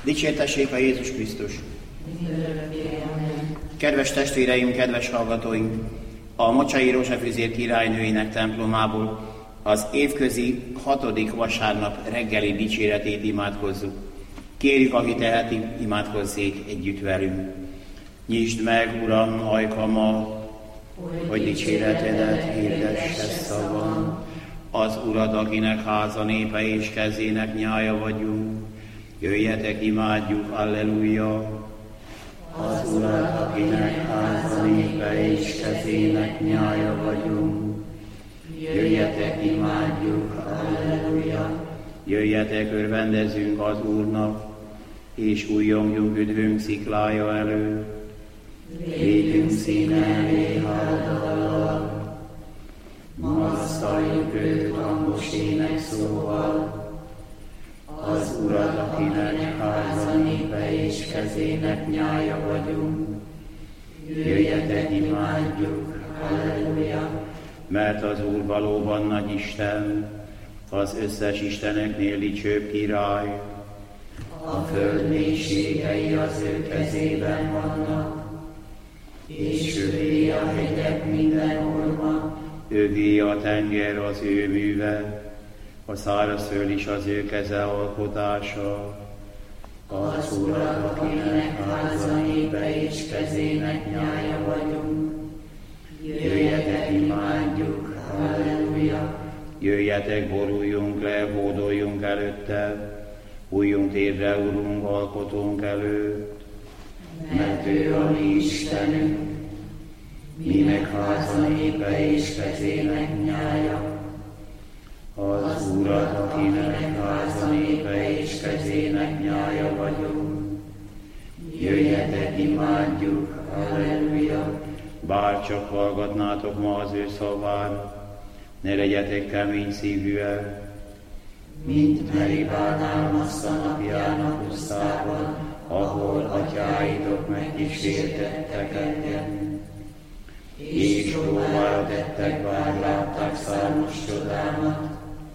Dicsértessék a Jézus Krisztus! Kedves testvéreim, kedves hallgatóink! A Mocsai Rózsafüzér királynőinek templomából az évközi 6. vasárnap reggeli dicséretét imádkozzuk. Kérjük, aki teheti, imádkozzék együtt velünk. Nyisd meg, Uram, ajkamat, hogy dicséretedet hirdesse szavon. Az Urat, akinek háza népe és kezének nyája vagyunk. Jöjjetek, imádjuk, alleluja! Az Urat, akinek háza népe és kezének nyája vagyunk. Jöjjetek, imádjuk, alleluja! Jöjjetek, örvendezünk az Úrnak, és újjongjunk üdvünk sziklája előtt. Légyünk színe elé háladallal, magasztaljuk őt hangos énekszóval. Az Urat, akinek háza népe és kezének nyája vagyunk. Jöjjetek, imádjuk, halleluja! Mert az Úr valóban nagy Isten, az összes isteneknél dicsőbb király. A föld mélységei az ő kezében vannak, és övé a hegyek minden orma. Övé a tenger az ő műve, a szárazföld is az ő keze alkotása. Az Urat, akinek háza népe és kezének nyája vagyunk. Jöjjetek, imádjuk, halleluja! Jöjjetek, boruljunk le, hódoljunk előtte, hújjunk térdre, Urunk, alkotónk előtt. Mert ő a mi Istenünk, minek háza népe és kezének nyája. Az Urat, akinek háza népe és kezének nyája vagyunk. Jöjjetek, imádjuk, halleluja! Bár csak hallgatnátok ma az ő szavát, ne legyetek kemény szívűek, mint Meribán Álmaszta napján pusztában, ahol atyáitok megkísértettek engem. És próbára tettek, bár látták számos csodámat.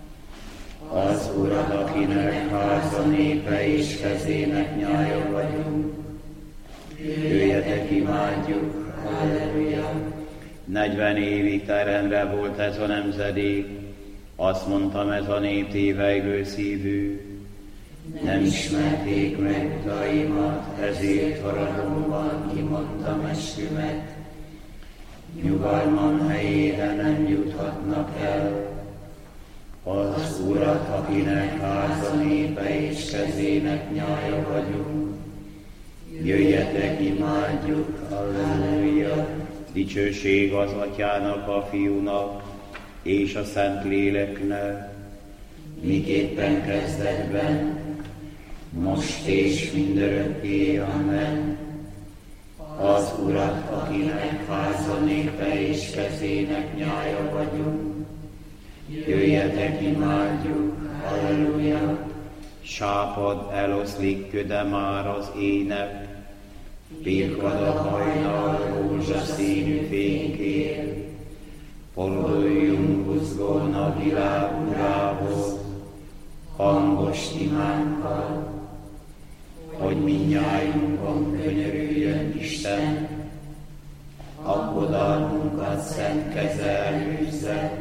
Az Urat, akinek háza népe és kezének nyája vagyunk. Jöjjetek, imádjuk, halleluja! 40 évig teremre volt ez a nemzedék, azt mondtam, ez a nép tévejgő szívű. Nem ismerték meg utaimat, ezért haradomban kimondtam eskümet. Nyugalmam helyére nem juthatnak el. Az Urat, akinek háza népe és kezének nyája vagyunk. Jöjjetek, imádjuk, halleluja! Dicsőség az Atyának, a Fiúnak és a Szentléleknek, miképpen kezdetben, most és mindörökké, amen. Az Urat, akinek háza népe és kezének nyája vagyunk. Jöjjetek, imádjuk, halleluja! Sápad eloszlik, köde már az ének, pirkad a hajnal rózsaszínű fénykér. Forduljunk buzgón a világ Urához, hangos imánkkal, hogy mindnyájunkon könyörüljön Isten, aggodalmunkat szent keze elűzze,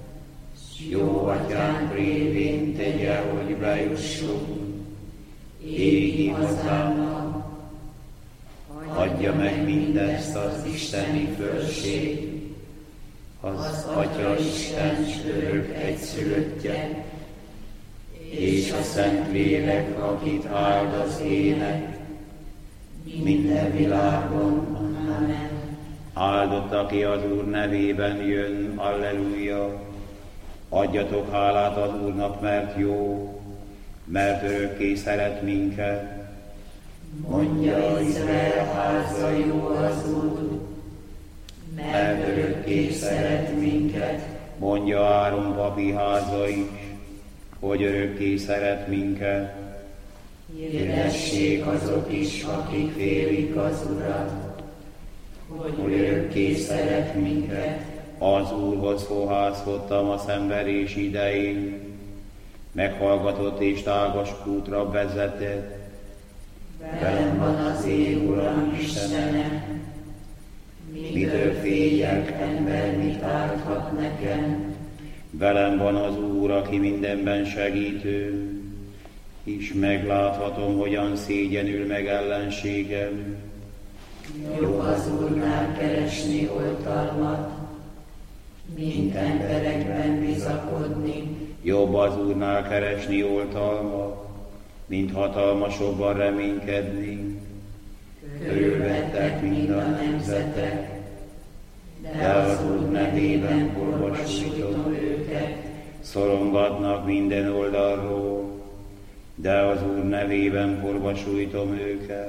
jó Atyánk révén tegye, hogy bejussunk égi hazánkba. Adja meg mindezt az isteni fölség, az Atya Isten örök egyszülöttje, és a Szentlélek, akit áld az ének, minden világon. Amen. Áldott, aki az Úr nevében jön, alleluja! Adjatok hálát az Úrnak, mert jó, mert örökké szeret minket. Mondja Izrael háza, jó az Úr, mert örökké szeret minket. Mondja Áron papi háza is, hogy örökké szeret minket. Hirdessék azok is, akik félik az Urat, hogy örökké szeret minket. Az Úrhoz fohászkodtam a szenvedés idején, meghallgatott és tágas útra vezetett, velem van az én Uram Istenem. Mitől féljek, ember, mit árthat nekem? Velem van az Úr, aki mindenben segítő, és megláthatom, hogyan szégyenül meg ellenségem. Jobb az Úrnál keresni oltalmat, mint emberekben bizakodni. Jobb az Úrnál keresni oltalmat, mint hatalmasokban reménykedni. Körülvettek mind a nemzetek, de az Úr nevében olvasítom őket. Szorongatnak minden oldalról, de az Úr nevében forgasújtom őket.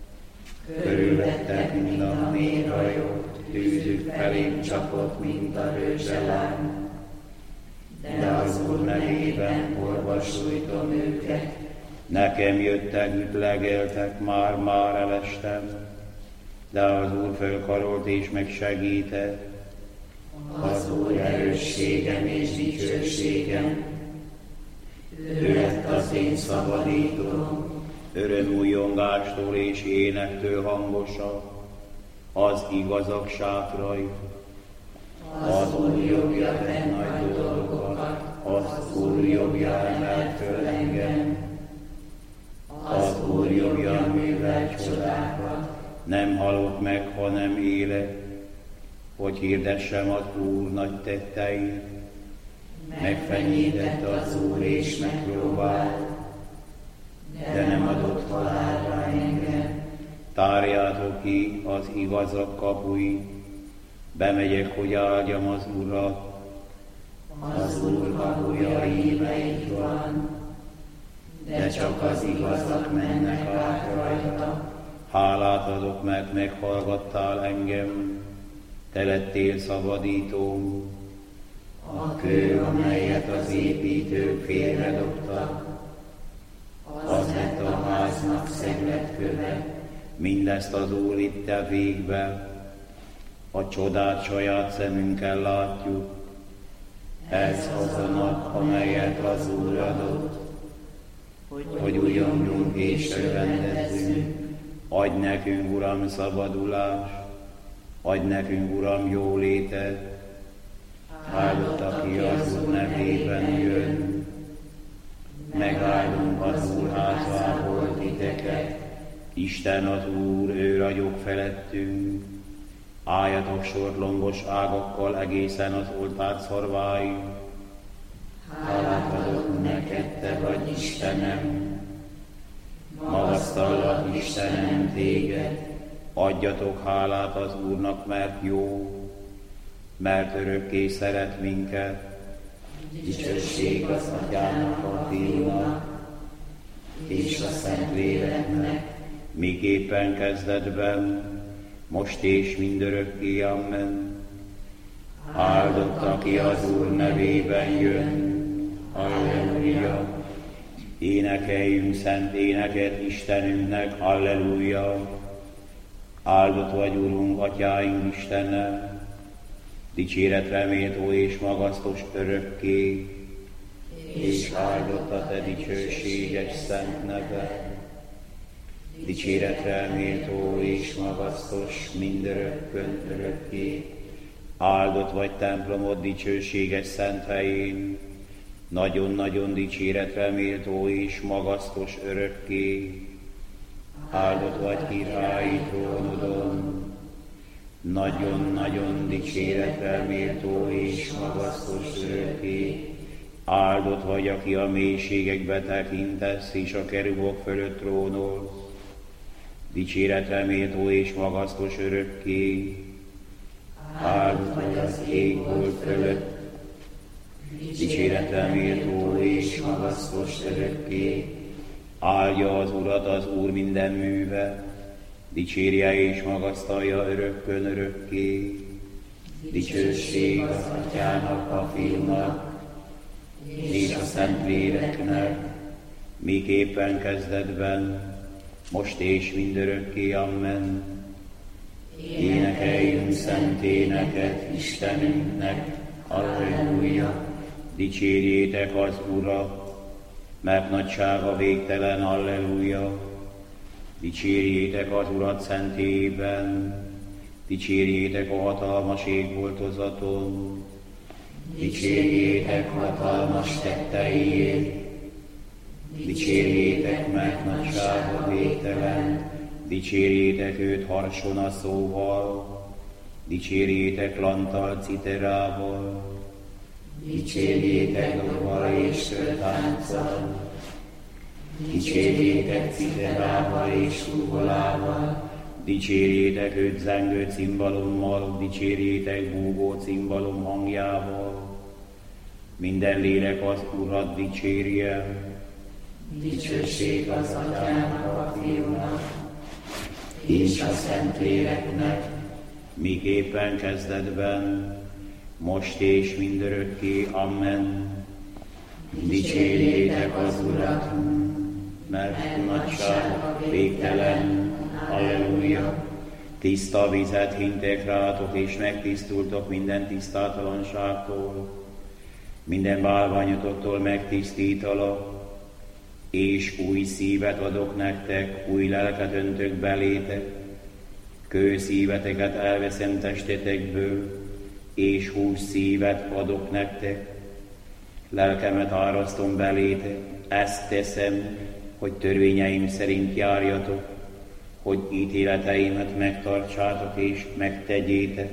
Körülvettek mind a mérhajok, tűzük felém csapott, mint a rőzselám, de az Úr nevében forgasújtom őket. Nekem jöttek, ütlegeltek, már elestem, de az Úr fölkarolt és megsegített. Az Úr erősségem és dicsőségem, ő lett az én szabadítom. Örömújongástól és énektől hangosabb az igazak sátrai. Az Úr jobbja tett nagy dolgokat, az Úr jobbja emelt föl engem. Az Úr jobbja művel csodákat, nem halok meg, hanem élek, hogy hirdessem az Úr nagy tetteit. Megfenyített az Úr és megpróbált, de nem adott halálra engem. Tárjátok ki az igazak kapuit, bemegyek, hogy áldjam az Urat. Az Úr kapuja íme itt van, de csak az igazak mennek át rajta. Hálát adok, mert meghallgattál engem, te lettél szabadítóm. A kő, amelyet az építők félredobtak, az lett a háznak szegletköve. Mindezt az Úr vitte végbe, a csodát saját szemünkkel látjuk. Ez az a nap, amelyet az Úr adott, hogy újonjunk és örvendezzünk. Adj nekünk, Uram, szabadulást, adj nekünk, Uram, jólétet. Áldott, aki az Úr nevében jön. Megáldunk az Úr házából titeket. Isten az Úr, ő ragyog felettünk. Álljatok sort lombos ágakkal egészen az oltár szarváig. Hálát adok neked, te vagy Istenem. Magasztallak, Istenem, téged. Adjatok hálát az Úrnak, mert jó, mert örökké szeret minket. Dicsőség az Atyának, a Fiúnak és a Szentléleknek, miképpen kezdetben, most és mindörökké, amen. Áldott, aki az Úr nevében jön. Halleluja! Énekeljünk szent éneket Istenünknek, halleluja! Áldott vagy, Urunk, Atyáink Istene, dicséretre méltó és magasztos örökké, és áldott a te dicsőséges szent neved. Dicséretre méltó és magasztos mindörökkön örökké, áldott vagy templomod dicsőséges szent helyén, nagyon-nagyon dicséretre méltó és magasztos örökké, áldott vagy királyi trónodon, nagyon-nagyon dicséretre méltó és magasztos örökké, áldott vagy, aki a mélységekbe tekintesz, és a kerubok fölött trónolsz, dicséretre méltó és magasztos örökké, áldott vagy az égbolt fölött, dicséretre méltó és magasztos örökké, áldja az Urat az Úr minden műve, dicsérje és magasztalja örökkön örökké. Dicsőség az Atyának, a Fiúnak és a Szentléleknek, miképpen kezdetben, most és mindörökké, amen. Énekeljünk szent éneket Istenünknek, halleluja! Dicsérjétek az Urat, mert nagysága végtelen, halleluja! Dicsérjétek az Urat szentélyében, dicsérjétek a hatalmas égboltozaton, dicsérjétek hatalmas tetteiért, dicsérjétek meg nagysága végtelen, dicsérjétek őt harsona szóval, dicsérjétek lanttal, citerával, dicsérjétek dobval és töltánccal, dicsérjétek citerával és ugolával, dicsérjétek őt zengő cimbalommal, dicsérjétek búgó cimbalom hangjával. Minden lélek az Urat dicsérje, dicsőség az Atyának, a Fiúnak, és a Szentléleknek, miképpen kezdetben, most és mindörökké. Amen. Dicsérjétek az Urat, mert nagysága végtelen. Halleluja! Tiszta vizet hintek rátok, és megtisztultok minden tisztátalanságtól. Minden bálványotoktól megtisztítalak, és új szívet adok nektek, új lelket öntök belétek, kőszíveteket elveszem testetekből, és hús szívet adok nektek. Lelkemet árasztom belétek, ezt teszem, hogy törvényeim szerint járjatok, hogy ítéleteimet megtartsátok és megtegyétek.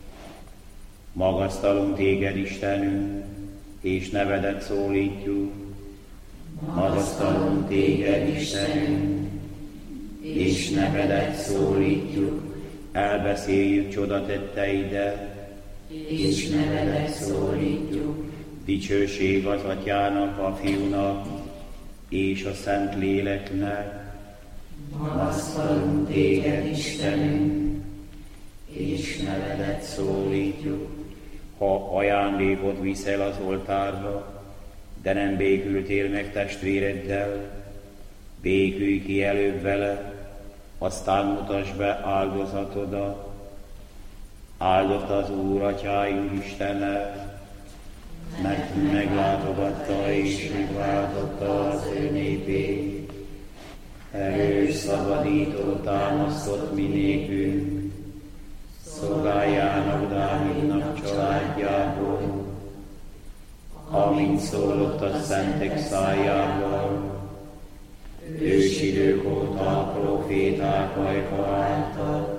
Magasztalunk téged, Istenünk, és nevedet szólítjuk. Magasztalunk téged, Istenünk, és nevedet szólítjuk. Elbeszéljük csodatetteidet, és nevedet szólítjuk. Dicsőség az Atyának, a Fiúnak, és a Szentléleknek. Magasztalunk téged, Istenünk, és nevedet szólítjuk. Ha ajándékot viszel az oltárra, de nem békültél meg testvéreddel, békülj ki előbb vele, aztán mutasd be áldozatodat. Áldott az Úr, Atyáink Istene, mert meglátogatta és megváltotta az ő népét. Erős szabadító támasztott mi nékünk, szolgáljának Dávidnak családjából, amint szólott a szentek szájával, ősidők óta a proféták ajka által,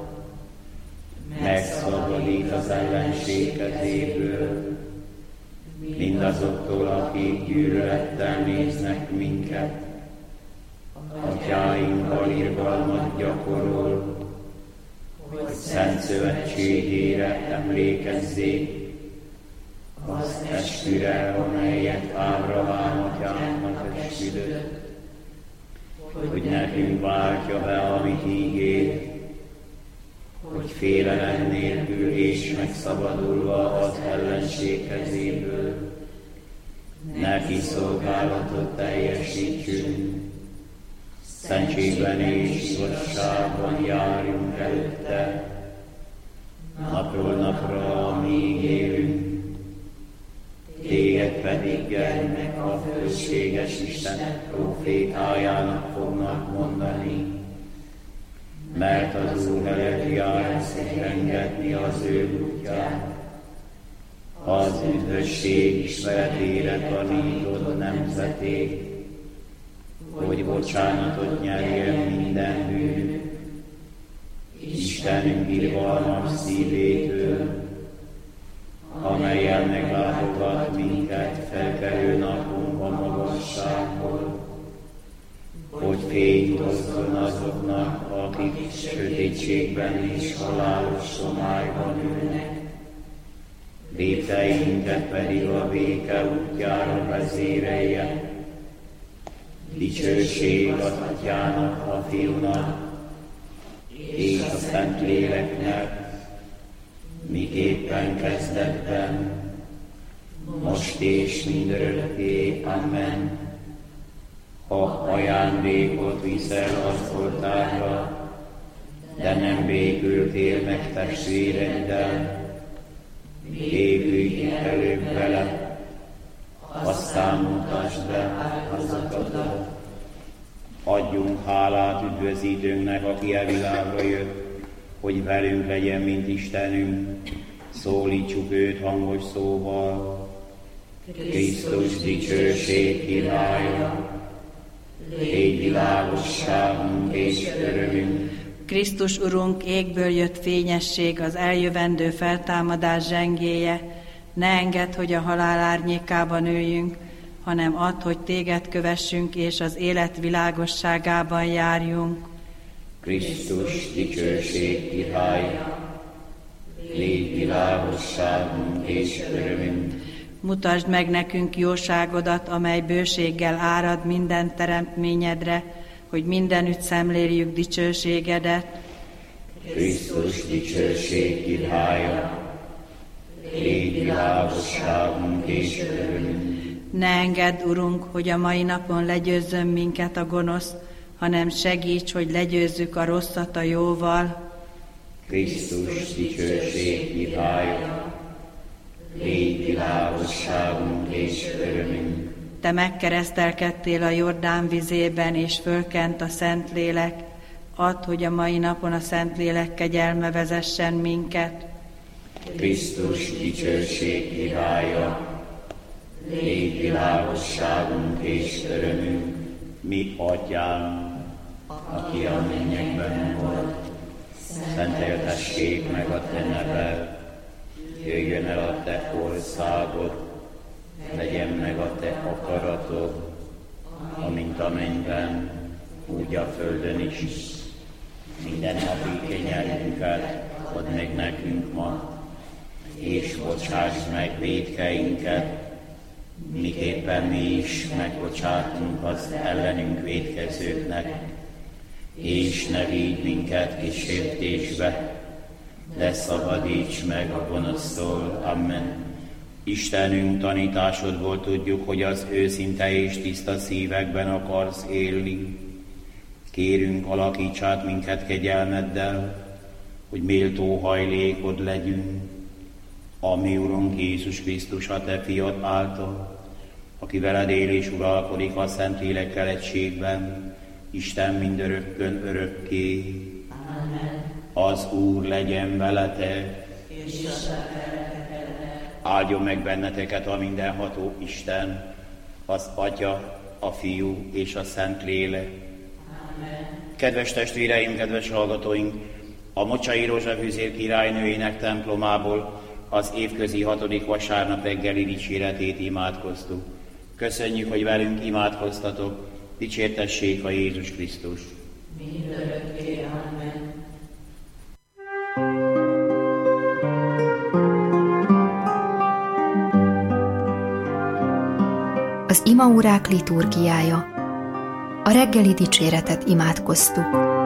megszabadít az ellenség kezéből, mindazoktól, akik gyűlölettel néznek minket. Atyáinkkal irgalmat gyakorol, hogy szent szövetségére emlékezzék, az esküre, amelyet Ábrahám atyánknak esküdött, hogy nekünk váltja be, amit ígért, hogy félelem nélkül és megszabadulva az ellenség kezéből neki szolgálatot teljesítsünk, szentségben és igazságban járjunk előtte, napról napra, amíg élünk. Téged pedig gyermek a fölséges Isten profétájának fognak mondani, mert az Úr előtt jársz, hogy engedni az ő útját. Az üdvösség ismeretére tanítod nemzetét, hogy bocsánatot nyerjen minden bűn. Istenünk irgalmas szívétől, amelyen meglátogat minket felkelő napunkban magasságból, hogy fényt osszon azoknak, akik sötétségben és halálos somályban ülnek, lépteinket pedig a béke útjára vezérelje. Dicsőség az Atyának, a Fiúnak, és a Szentléleknek, miképpen kezdetben, most és mindörökké. Amen. Ha ajándékot viszel az oltárra, de nem békültél meg testvéreddel, békülj ki előbb vele, aztán mutasd be áldozatodat. Adjunk hálát üdvözítőnknek, aki a világra jött, hogy velünk legyen, mint Istenünk. Szólítsuk őt hangos szóval. Krisztus dicsőség királya, légy világosságunk és örömünk. Krisztus Urunk, égből jött fényesség, az eljövendő feltámadás zsengéje. Ne engedd, hogy a halál árnyékában üljünk, hanem add, hogy téged kövessünk, és az élet világosságában járjunk. Krisztus dicsőség királya, légy világosságunk és örömünk. Mutasd meg nekünk jóságodat, amely bőséggel árad minden teremtményedre, hogy mindenütt szemléljük dicsőségedet. Krisztus dicsőség királya, légy világosságunk és örömünk. Ne engedd, Urunk, hogy a mai napon legyőzzön minket a gonosz, hanem segíts, hogy legyőzzük a rosszat a jóval. Krisztus dicsőség királya, légy világosságunk és örömünk. Te megkeresztelkedtél a Jordán vizében, és fölkent a Szentlélek. Add, hogy a mai napon a Szentlélek kegyelme vezessen minket. Krisztus dicsőség királya, légy világosságunk és örömünk. Mi Atyánk, aki a mennyekben vagy, szenteltessék meg a te neved, jöjjön el a te országod, legyen meg a te akaratod, amint a mennyben, úgy a földön is. Minden napi kenyerünket add meg nekünk ma, és bocsásd meg vétkeinket, miképpen mi is megbocsátunk az ellenünk vétkezőknek, és ne vigy minket kísértésbe, de szabadíts meg a gonosztól. Amen. Istenünk, tanításodból tudjuk, hogy az őszinte és tiszta szívekben akarsz élni. Kérünk, alakíts át minket kegyelmeddel, hogy méltó hajlékod legyünk, a mi Urunk Jézus Krisztus, a te fiad által, aki veled él és uralkodik a Szentlélekkel egységben, Isten mindörökkön örökké. Amen. Az Úr legyen veletek, És áldjon meg benneteket a mindenható Isten, az Atya, a Fiú és a Szentlélek. Amen. Kedves testvéreim, kedves hallgatóink, a Mocsai Rózsafűzér királynőjének templomából az évközi 6. vasárnap reggeli dicséretét imádkoztuk. Köszönjük, hogy velünk imádkoztatok, dicsértessék a Jézus Krisztus. Mindörökké. Amen. Az imaórák liturgiája. A reggeli dicséretet imádkoztuk.